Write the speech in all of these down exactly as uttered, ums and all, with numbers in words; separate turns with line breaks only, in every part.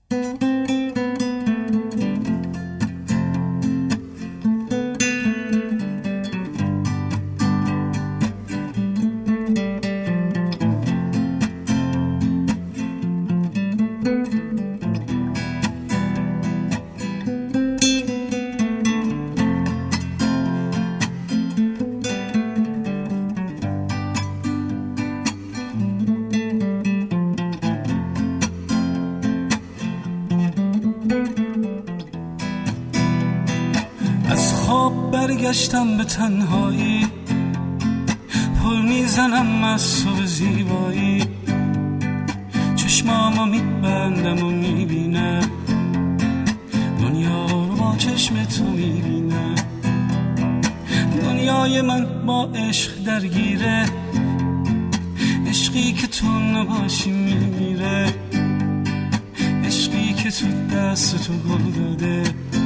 برگشتم به تنهایی، پل میزنم از تو به زیبایی، چشمامو میبندم و میبینم دنیا رو با چشم تو میبینم. دنیای من با عشق درگیره، عشقی که تو نباشی میمیره، عشقی که تو دست تو گل داده،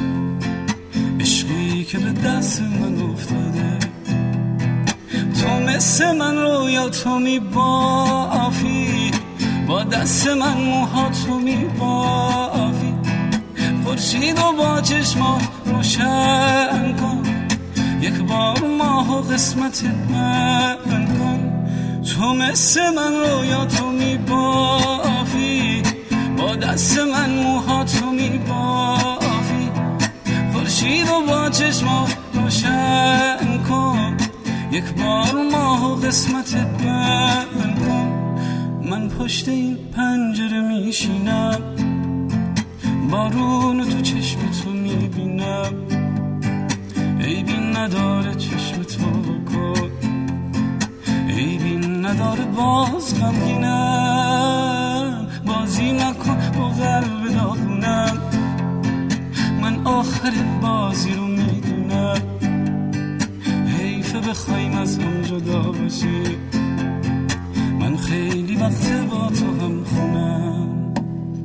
عشقی که به دست من افتاده. تو مثل من رویا تو میبافی، با دست من موها تو میبافی، خورشید و با چشمات روشن کن، یک بار ماه و قسمت من کن. تو مثل من رویا تو میبافی، با دست من موها تو میبافی، خورشید و با چشمات روشن کن، یک بار ماه و قسمت من کن. من پشت این پنجره میشینم، بارون تو چشم تو میبینم، عیبی نداره چشم تو کن، عیبی نداره باز غمگینم، بازی نکن با قلب داغونم. من آخر بازی رو میدونم، حیفه بخوایم از هم جدا باشی، من خیلی وقت با تو هم خونم.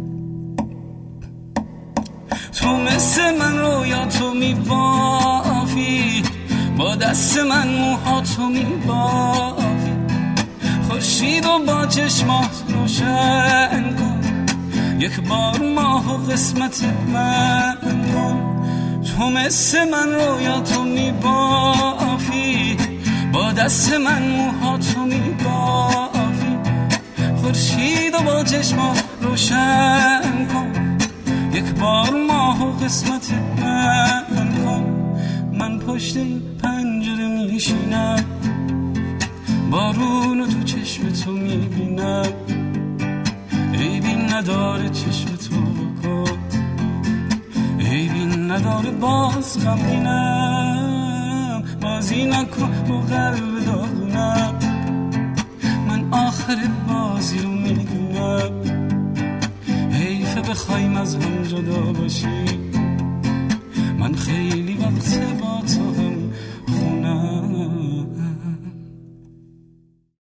تو مثل من رویا تو میبافی، با دست من موها تو میبافی، خورشید و با چشمات روشن کن، یک بار ماه و قسمت من کن. تو مثل من رویا تو میبافی، با دست من موها تو میبافی، خورشید و با چشمات روشن کن، یک بار ماه و قسمت من کن. من پشت این پنجره میشینم، بارون تو چشم تو میبینم، عیبی نداره چشم تو کن، عیبی نداره باز غمگینم، بازی نکن با قلب داغونم. من آخر بازی رو میدونم، حیفه بخوایم از هم جدا باشی، من خیلی وقت با تو